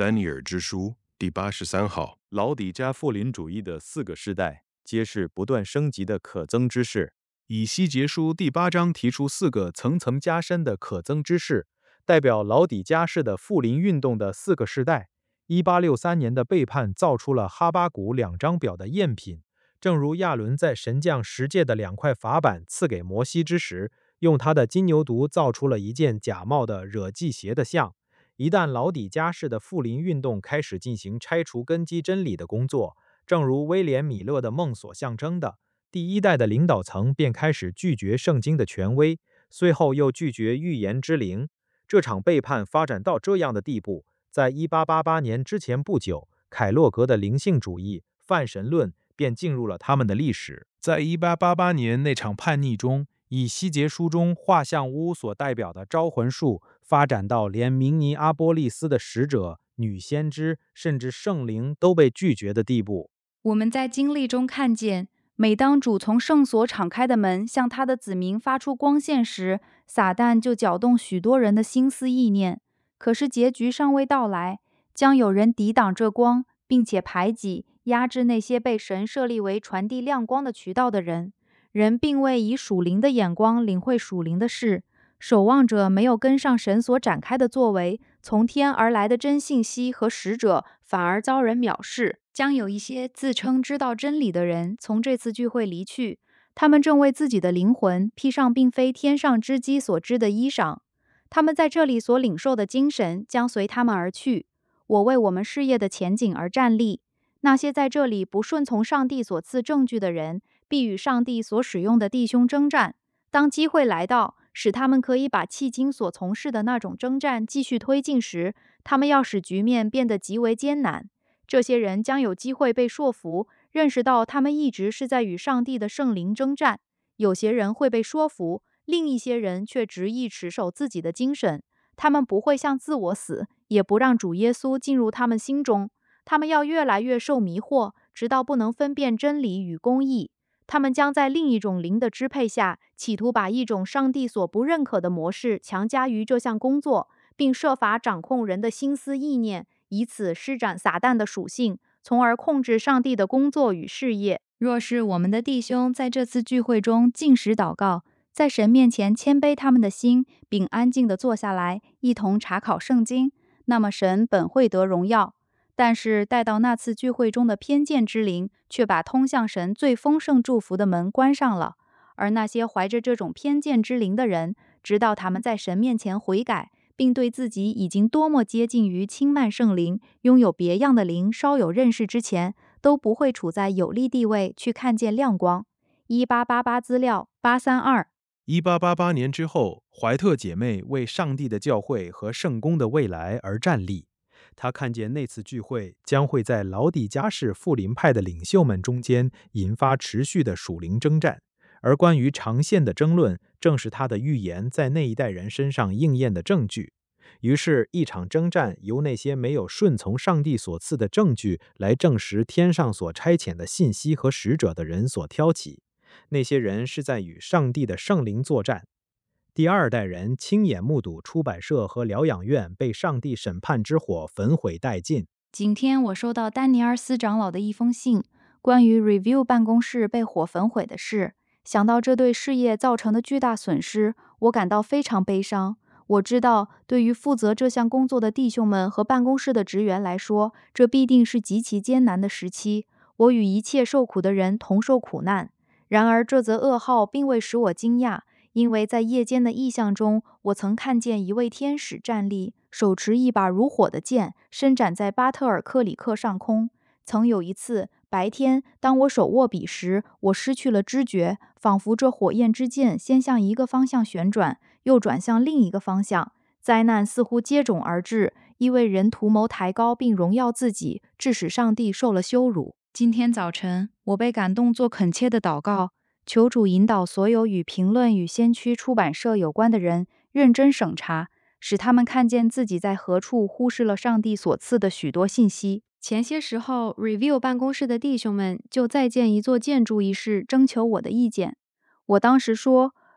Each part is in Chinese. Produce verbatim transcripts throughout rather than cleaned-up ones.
丹尼尔之书第八十三号， 老底加复临主义的四个世代，揭示不断升级的可增之势。以西结书第八章提出四个层层加深的可增之势，代表老底加式的复临运动的四个世代。一八六三年的背叛造出了哈巴谷两章表的赝品，正如亚伦在神降十诫的两块法板赐给摩西之时，用他的金牛犊造出了一件假冒的惹忌鞋的像。一旦老底加式的复临运动开始进行拆除根基真理的工作，正如威廉·米勒的梦所象征的，第一代的领导层便开始拒绝圣经的权威，随后又拒绝预言之灵。这场背叛发展到这样的地步，在一八八八年之前不久，凯洛格的灵性主义、泛神论便进入了他们的历史。在一八八八年那场叛逆中，以西结书中画像屋所代表的招魂术发展到连明尼阿波利斯的使者、女先知甚至圣灵都被拒绝的地步。 我们在经历中看见，每当主从圣所敞开的门向他的子民发出光线时，撒旦就搅动许多人的心思意念。可是结局尚未到来，将有人抵挡这光，并且排挤、压制那些被神设立为传递亮光的渠道的人。人并未以属灵的眼光领会属灵的事，守望者没有跟上神所展开的作为，从天而来的真信息和使者反而遭人藐视。将有一些自称知道真理的人从这次聚会离去，他们正为自己的灵魂披上并非天上之基所知的衣裳。他们在这里所领受的精神将随他们而去。我为我们事业的前景而站立。那些在这里不顺从上帝所赐证据的人，必与上帝所使用的弟兄征战。当机会来到，使他们可以把迄今所从事的那种征战继续推进时，他们要使局面变得极为艰难。这些人将有机会被说服，认识到他们一直是在与上帝的圣灵征战。有些人会被说服，另一些人却执意持守自己的精神。他们不会向自我死，也不让主耶稣进入他们心中。他们要越来越受迷惑，直到不能分辨真理与公义。他们将在另一种灵的支配下，企图把一种上帝所不认可的模式强加于这项工作，并设法掌控人的心思意念，以此施展撒旦的属性，从而控制上帝的工作与事业。若是我们的弟兄在这次聚会中禁食祷告，在神面前谦卑他们的心，并安静地坐下来，一同查考圣经，那么神本会得荣耀。但是带到那次聚会中的偏见之灵，却把通向神最丰盛祝福的门关上了。而那些怀着这种偏见之灵的人，直到他们在神面前悔改，并对自己已经多么接近于轻慢圣灵、拥有别样的灵稍有认识之前，都不会处在有利地位去看见亮光。一八八八资料八三二。 一八八八年之后，怀特姐妹为上帝的教会和圣公的未来而站立。她看见那次聚会将会在老底加式复临派的领袖们中间引发持续的属灵征战，而关于长线的争论，正是她的预言在那一代人身上应验的证据。于是，一场征战由那些没有顺从上帝所赐的证据来证实天上所差遣的信息和使者的人所挑起。那些人是在与上帝的圣灵作战。第二代人亲眼目睹出版社和疗养院被上帝审判之火焚毁殆尽。 今天我收到丹尼尔斯长老的一封信，关于 Review 办公室被火焚毁的事。想到这对事业造成的巨大损失，我感到非常悲伤。我知道，对于负责这项工作的弟兄们和办公室的职员来说，这必定是极其艰难的时期。我与一切受苦的人同受苦难。然而，这则噩耗并未使我惊讶，因为在夜间的异象中，我曾看见一位天使站立，手持一把如火的剑，伸展在巴特尔克里克上空。曾有一次白天，当我手握笔时，我失去了知觉，仿佛这火焰之剑先向一个方向旋转，又转向另一个方向。灾难似乎接踵而至，因为人图谋抬高并荣耀自己，致使上帝受了羞辱。今天早晨，我被感动做恳切的祷告，求主引导所有与评论与先驱出版社有关的人认真审查，使他们看见自己在何处忽视了上帝所赐的许多信息。前些时候 Review 办公室的弟兄们就在建一座建筑一事征求我的意见。我当时说，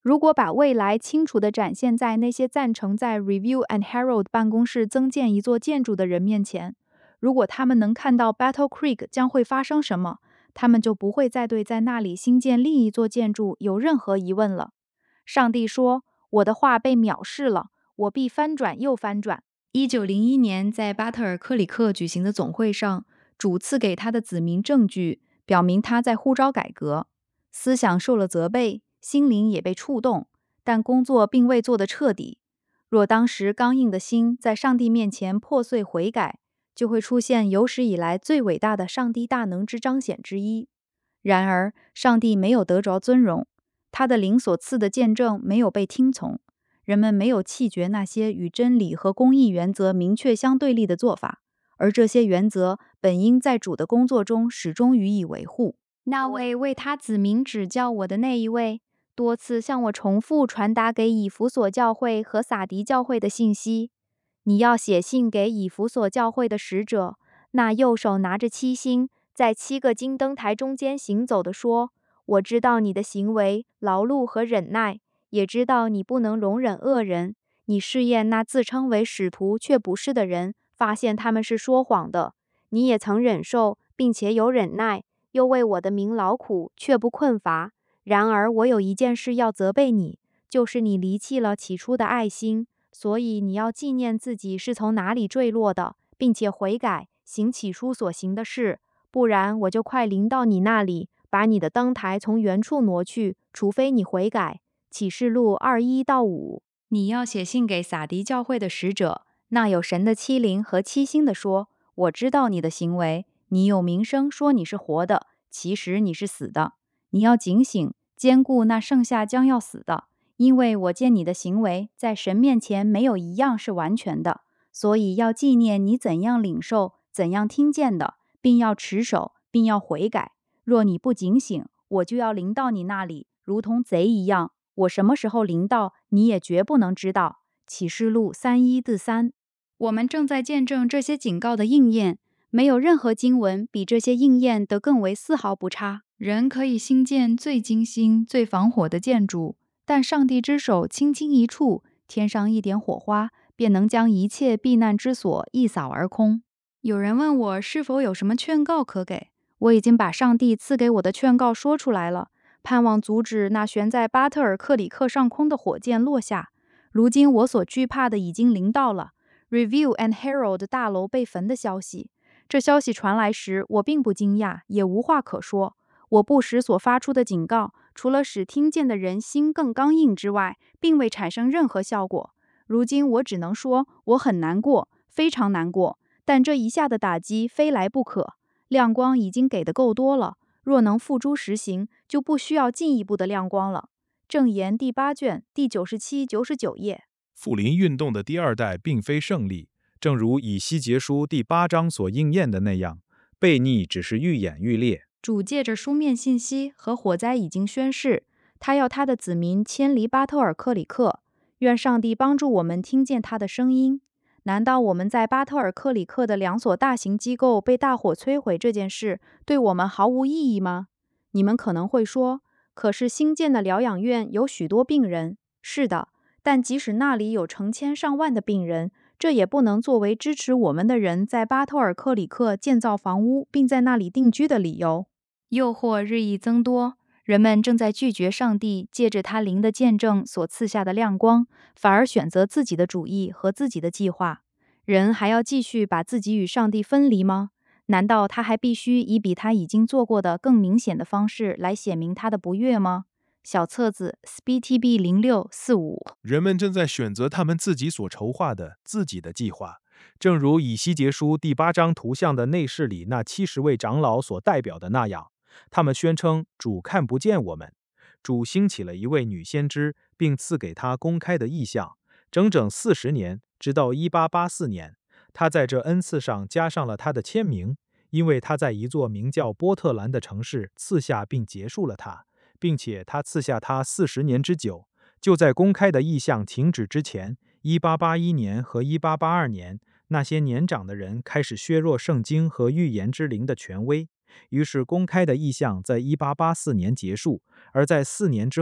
如果把未来清楚地展现在那些赞成在 Review and Herald 办公室增建一座建筑的人面前，如果他们能看到 Battle Creek 将会发生什么，他们就不会再对在那里新建另一座建筑有任何疑问了。上帝说，我的话被藐视了，我必翻转又翻转。一九零一年在巴特尔克里克举行的总会上，主赐给他的子民证据，表明他在呼召改革，思想受了责备，心灵也被触动，但工作并未做得彻底。若当时刚硬的心在上帝面前破碎悔改，就会出现有史以来最伟大的上帝大能之彰显之一。然而，上帝没有得着尊荣，他的灵所赐的见证没有被听从，人们没有弃绝那些与真理和公义原则明确相对立的做法，而这些原则本应在主的工作中始终予以维护。那位为他子民指教我的那一位，多次向我重复传达给以弗所教会和撒狄教会的信息。你要写信给以弗所教会的使者，那右手拿着七星，在七个金灯台中间行走的说：我知道你的行为、劳碌和忍耐，也知道你不能容忍恶人。你试验那自称为使徒却不是的人，发现他们是说谎的。你也曾忍受，并且有忍耐，又为我的名劳苦，却不困乏。然而我有一件事要责备你，就是你离弃了起初的爱心。所以你要纪念自己是从哪里坠落的，并且悔改，行起初所行的事，不然我就快临到你那里，把你的灯台从原处挪去，除非你悔改。启示录二一到五。你要写信给撒狄教会的使者，那有神的七灵和七星的说：我知道你的行为，你有名声说你是活的，其实你是死的。你要警醒，坚固那剩下将要死的，因为我见你的行为在神面前没有一样是完全的，所以要纪念你怎样领受、怎样听见的，并要持守，并要悔改。若你不警醒，我就要临到你那里，如同贼一样。我什么时候临到，你也绝不能知道。启示录三一至三。我们正在见证这些警告的应验，没有任何经文比这些应验得更为丝毫不差。人可以兴建最精心、最防火的建筑，但上帝之手轻轻一触，添上一点火花，便能将一切避难之所一扫而空。有人问我是否有什么劝告可给，我已经把上帝赐给我的劝告说出来了，盼望阻止那悬在巴特尔克里克上空的火箭落下。如今我所惧怕的已经临到了 Review and Herald 大楼被焚的消息。这消息传来时，我并不惊讶，也无话可说。我不时所发出的警告，除了使听见的人心更刚硬之外，并未产生任何效果。如今我只能说，我很难过，非常难过，但这一下的打击非来不可。亮光已经给的够多了，若能付诸实行，就不需要进一步的亮光了。正言第八卷第九十七、九十九页。 复临运动的第二代并非胜利，正如以西结书第八章所应验的那样，悖逆只是愈演愈烈。 主借着书面信息和火灾已经宣示，他要他的子民迁离巴特尔克里克。愿上帝帮助我们听见他的声音。难道我们在巴特尔克里克的两所大型机构被大火摧毁这件事对我们毫无意义吗？你们可能会说，可是新建的疗养院有许多病人。是的，但即使那里有成千上万的病人，这也不能作为支持我们的人在巴特尔克里克建造房屋并在那里定居的理由。诱惑日益增多，人们正在拒绝上帝借着他灵的见证所赐下的亮光，反而选择自己的主意和自己的计划。人还要继续把自己与上帝分离吗？难道他还必须以比他已经做过的更明显的方式来显明他的不悦吗？小册子 S B T B 零六四五。 人们正在选择他们自己所筹划的自己的计划，正如以西结书第八章图像的内室里那七十位长老所代表的那样。他们宣称主看不见我们。主兴起了一位女先知，并赐给她公开的意象，整整四十年，直到一八八四年。她在这恩赐上加上了她的签名，因为她在一座名叫波特兰的城市赐下并结束了它，并且她赐下它四十年之久。就在公开的意象停止之前，一八八一年和一八八二年，那些年长的人开始削弱圣经和预言之灵的权威。于是公开的意象在一八八四年结束，而在四年之后，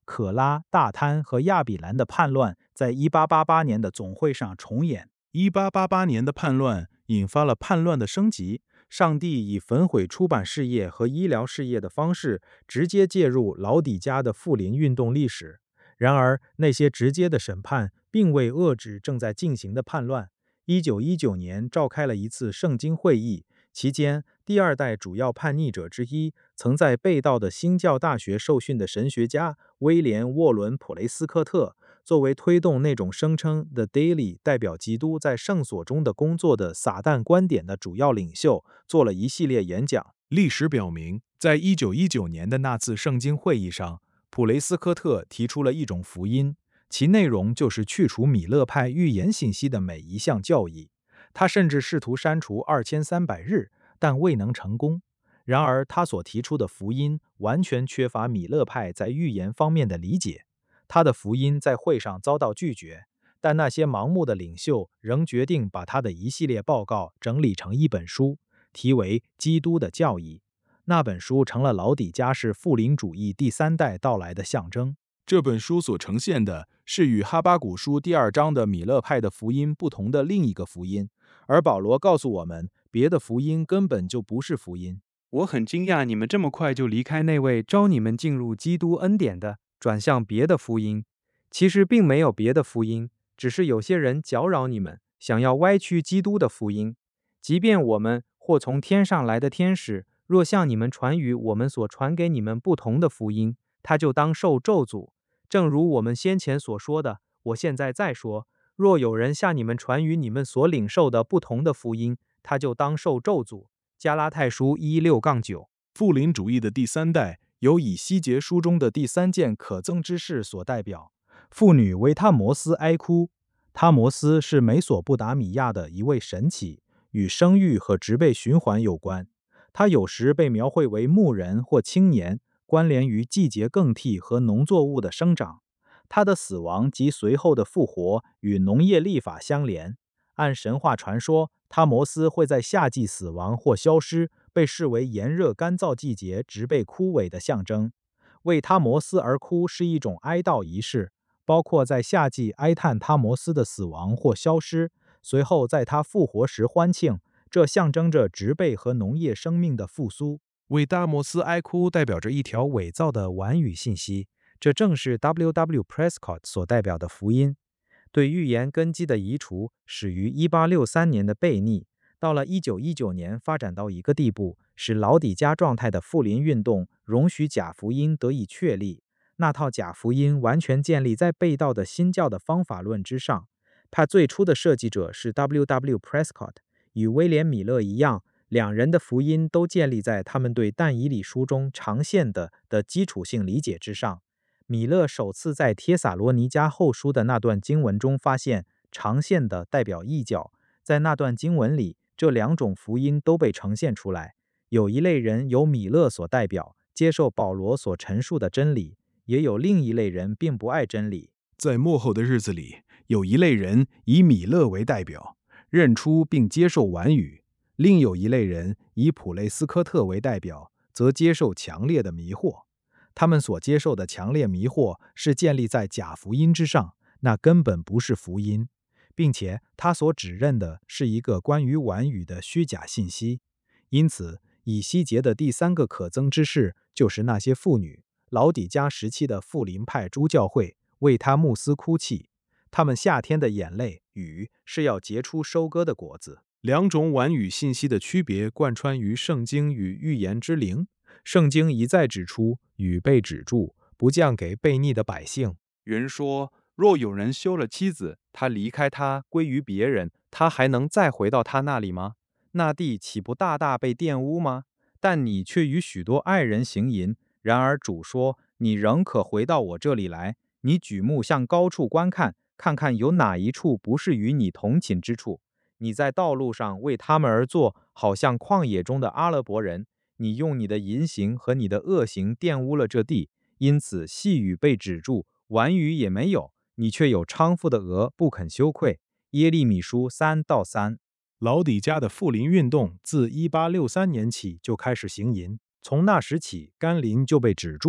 可拉、大贪和亚比兰的叛乱在一八八八年的总会上重演。一八八八年的叛乱引发了叛乱的升级，上帝以焚毁出版事业和医疗事业的方式直接介入老底嘉的复临运动历史。然而，那些直接的审判并未遏制正在进行的叛乱。一九一九年召开了一次圣经会议，期间，第二代主要叛逆者之一、曾在贝道的新教大学受训的神学家威廉·沃伦·普雷斯科特，作为推动那种声称 The Daily 代表基督在圣所中的工作的撒旦观点的主要领袖，做了一系列演讲。历史表明，在一九一九年的那次圣经会议上，普雷斯科特提出了一种福音，其内容就是去除米勒派预言信息的每一项教义。他甚至试图删除二千三百日，但未能成功。然而，他所提出的福音完全缺乏米勒派在预言方面的理解。他的福音在会上遭到拒绝，但那些盲目的领袖仍决定把他的一系列报告整理成一本书，题为《基督的教义》。那本书成了老底嘉式复临主义第三代到来的象征。这本书所呈现的是与哈巴谷书第二章的米勒派的福音不同的另一个福音，而保罗告诉我们，别的福音根本就不是福音。 我很惊讶你们这么快就离开那位招你们进入基督恩典的，转向别的福音。其实并没有别的福音，只是有些人搅扰你们，想要歪曲基督的福音。即便我们或从天上来的天使，若向你们传与我们所传给你们不同的福音，他就当受咒诅。正如我们先前所说的，我现在再说，若有人向你们传与你们所领受的不同的福音，他就当受咒诅。加拉太书一六杠九。 复临主义的第三代由以西结书中的第三件可憎之事所代表。妇女为他摩斯哀哭。他摩斯是美索不达米亚的一位神祇，与生育和植被循环有关。他有时被描绘为牧人或青年，关联于季节更替和农作物的生长。他的死亡及随后的复活与农业历法相连。按神话传说，他摩斯会在夏季死亡或消失，被视为炎热干燥季节植被枯萎的象征。为他摩斯而哭是一种哀悼仪式，包括在夏季哀叹他摩斯的死亡或消失，随后在他复活时欢庆，这象征着植被和农业生命的复苏。为大摩斯哀哭代表着一条伪造的婉语信息，这正是 W W Prescott 所代表的福音。对预言根基的移除始于一八六三年的悖逆，到了一九一九年发展到一个地步，使老底嘉状态的复临运动容许假福音得以确立。那套假福音完全建立在被盗的新教的方法论之上。它最初的设计者是 W W Prescott， 与威廉米勒一样，两人的福音都建立在他们对但以理书中长线的的基础性理解之上。米勒首次在帖撒罗尼迦后书的那段经文中发现长线的代表异教，在那段经文里，这两种福音都被呈现出来。有一类人由米勒所代表，接受保罗所陈述的真理，也有另一类人并不爱真理。在末后的日子里，有一类人以米勒为代表，认出并接受婉语；另有一类人以普雷斯科特为代表，则接受强烈的迷惑。他们所接受的强烈迷惑是建立在假福音之上，那根本不是福音，并且他所指认的是一个关于婉语的虚假信息。因此，以西结的第三个可憎之事就是那些妇女，老底嘉时期的复临派诸教会为他慕斯哭泣，他们夏天的眼泪雨是要结出收割的果子。两种婉语信息的区别贯穿于圣经与预言之灵。圣经一再指出，雨被止住，不降给悖逆的百姓。 原说，若有人休了妻子，他离开他归于别人，他还能再回到他那里吗？那地岂不大大被玷污吗？但你却与许多爱人行淫。然而主说，你仍可回到我这里来。你举目向高处观看，看看有哪一处不是与你同寝之处。你在道路上为他们而坐，好像旷野中的阿拉伯人。你用你的淫行和你的恶行玷污了这地，因此细雨被止住，晚雨也没有，你却有娼妇的额，不肯羞愧。耶利米书三到三。 老底嘉的复临运动自一八六三年起就开始行淫，从那时起甘霖就被止住。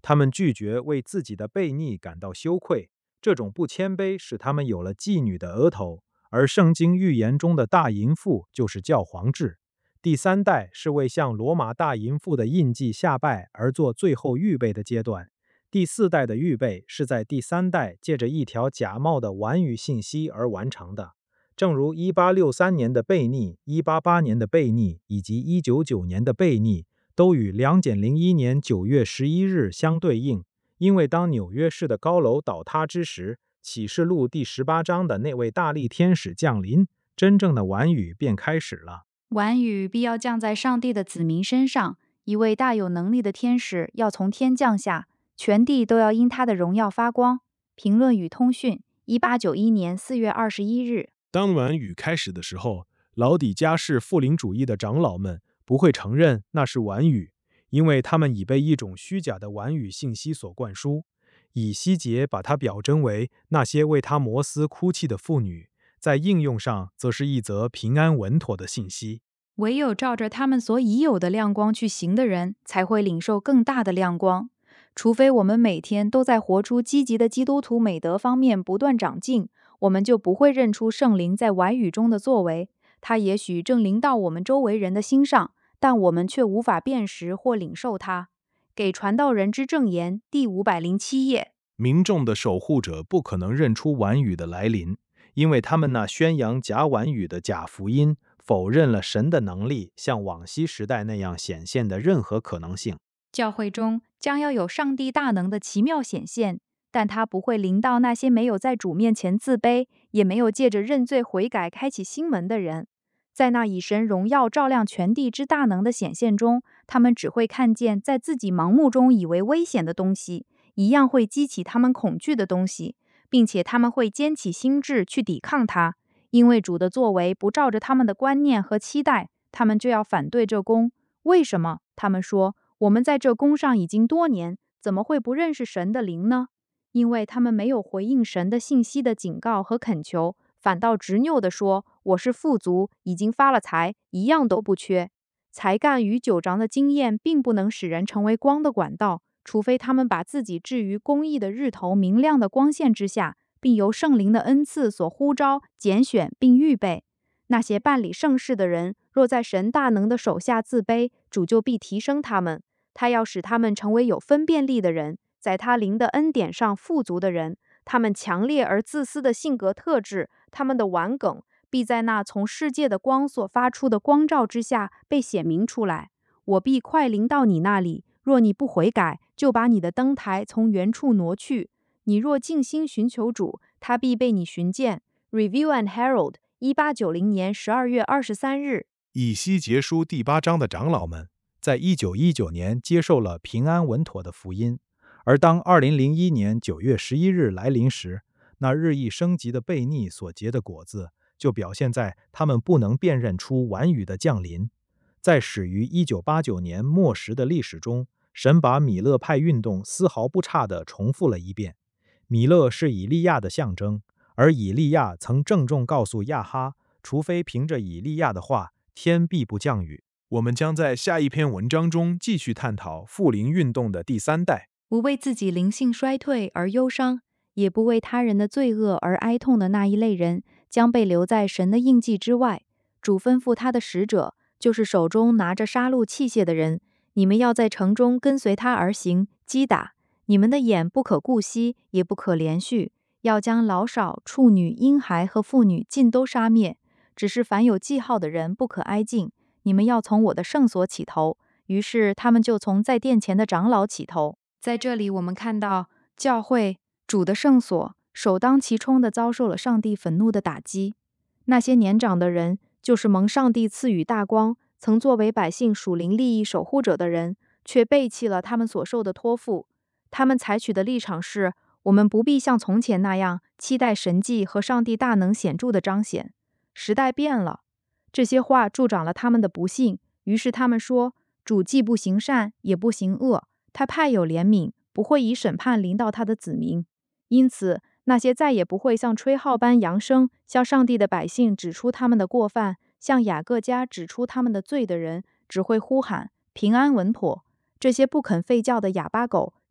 他们拒绝为自己的悖逆感到羞愧，这种不谦卑使他们有了妓女的额头，而圣经预言中的大淫妇就是教皇制。第三代是为向罗马大淫妇的印记下拜而做最后预备的阶段。第四代的预备是在第三代借着一条假冒的婉语信息而完成的。正如一八六三年的悖逆、一八八八年的悖逆以及一九九九年的悖逆都与两检零一年九月十一日相对应，因为当纽约市的高楼倒塌之时，启示录第十八章的那位大力天使降临，真正的晚雨便开始了。 晚雨必要降在上帝的子民身上，一位大有能力的天使要从天降下，全地都要因他的荣耀发光。评论与通讯，一八九一年四月二十一日。 当晚雨开始的时候，老底嘉式复临主义的长老们不会承认那是晚雨，因为他们已被一种虚假的晚雨信息所灌输。以西结把它表征为那些为他摩斯哭泣的妇女，在应用上则是一则平安稳妥的信息。 唯有照着他们所已有的亮光去行的人，才会领受更大的亮光。除非我们每天都在活出积极的基督徒美德方面不断长进，我们就不会认出圣灵在晚雨中的作为。它也许正临到我们周围人的心上，但我们却无法辨识或领受它。给传道人之证言第五百零七页。 民众的守护者不可能认出晚雨的来临，因为他们那宣扬假晚雨的假福音否认了神的能力像往昔时代那样显现的任何可能性。 教会中将要有上帝大能的奇妙显现，但它不会临到那些没有在主面前自卑，也没有借着认罪悔改开启心门的人。在那以神荣耀照亮全地之大能的显现中，他们只会看见在自己盲目中以为危险的东西，一样会激起他们恐惧的东西，并且他们会坚起心智去抵抗它。因为主的作为不照着他们的观念和期待，他们就要反对这功。为什么？他们说，我们在这功上已经多年，怎么会不认识神的灵呢？因为他们没有回应神的信息的警告和恳求，反倒执拗地说，我是富足，已经发了财，一样都不缺。才干与久长的经验并不能使人成为光的管道，除非他们把自己置于公义的日头明亮的光线之下，并由圣灵的恩赐所呼召、拣选并预备。那些办理圣事的人，若在神大能的手下自卑，主就必提升他们。他要使他们成为有分辨力的人，在他灵的恩典上富足的人。他们强烈而自私的性格特质，他们的顽梗，必在那从世界的光所发出的光照之下被显明出来。我必快临到你那里，若你不悔改，就把你的灯台从原处挪去。你若静心寻求主，他必被你寻见。Review and Herald， 一八九零年十二月二十三日。 以西结书第八章的长老们在一九一九年接受了平安稳妥的福音，而当二零零一年九月十一日来临时，那日益升级的悖逆所结的果子就表现在他们不能辨认出晚雨的降临。在始于一九八九年末时的历史中，神把米勒派运动丝毫不差地重复了一遍。米勒是以利亚的象征，而以利亚曾郑重告诉亚哈，除非凭着以利亚的话，天必不降雨。我们将在下一篇文章中继续探讨复临运动的第三代。 不为自己灵性衰退而忧伤，也不为他人的罪恶而哀痛的那一类人，将被留在神的印记之外。主吩咐他的使者，就是手中拿着杀戮器械的人，你们要在城中跟随他而行，击打。你们的眼不可顾惜，也不可连续，要将老少、处女、婴孩和妇女尽都杀灭。只是凡有记号的人不可挨近。你们要从我的圣所起头。于是他们就从在殿前的长老起头。在这里我们看到教会主的圣所首当其冲地遭受了上帝愤怒的打击。那些年长的人，就是蒙上帝赐予大光，曾作为百姓属灵利益守护者的人，却背弃了他们所受的托付。他们采取的立场是，我们不必像从前那样期待神迹和上帝大能显著的彰显。时代变了。这些话助长了他们的不幸，于是他们说，主既不行善，也不行恶，他派有怜悯，不会以审判临到他的子民。因此，那些再也不会像吹号般扬声，向上帝的百姓指出他们的过犯，向雅各家指出他们的罪的人，只会呼喊平安稳妥。这些不肯吠叫的哑巴狗，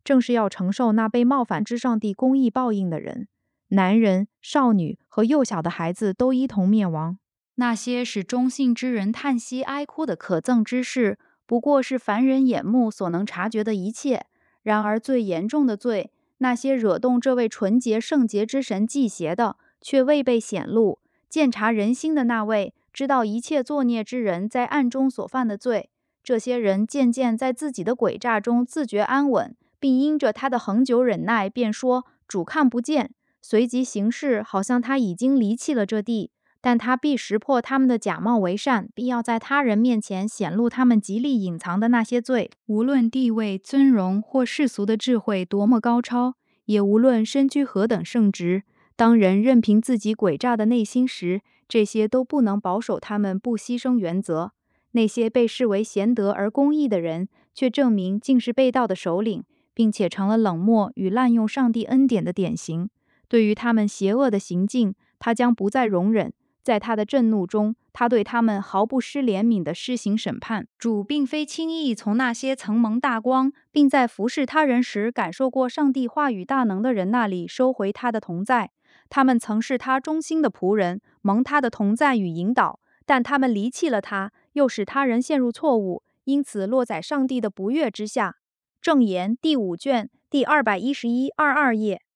正是要承受那被冒犯之上帝公义报应的人。男人、少女和幼小的孩子都一同灭亡。 那些使忠信之人叹息哀哭的可憎之事，不过是凡人眼目所能察觉的一切。然而最严重的罪，那些惹动这位纯洁圣洁之神忌邪的，却未被显露。鉴察人心的那位，知道一切作孽之人在暗中所犯的罪。这些人渐渐在自己的诡诈中自觉安稳，并因着他的恒久忍耐，便说：“主看不见。”随即行事，好像他已经离弃了这地。但他必识破他们的假冒为善，必要在他人面前显露他们极力隐藏的那些罪。无论地位、尊荣或世俗的智慧多么高超，也无论身居何等圣职，当人任凭自己诡诈的内心时，这些都不能保守他们不牺牲原则。那些被视为贤德而公义的人，却证明竟是被盗的首领，并且成了冷漠与滥用上帝恩典的典型。对于他们邪恶的行径，他将不再容忍。在他的震怒中，他对他们毫不失怜悯地施行审判。主并非轻易从那些曾蒙大光，并在服侍他人时感受过上帝话语大能的人那里收回他的同在。他们曾是他忠心的仆人，蒙他的同在与引导，但他们离弃了他，又使他人陷入错误，因此落在上帝的不悦之下。正言第五卷第二百一十一二二页。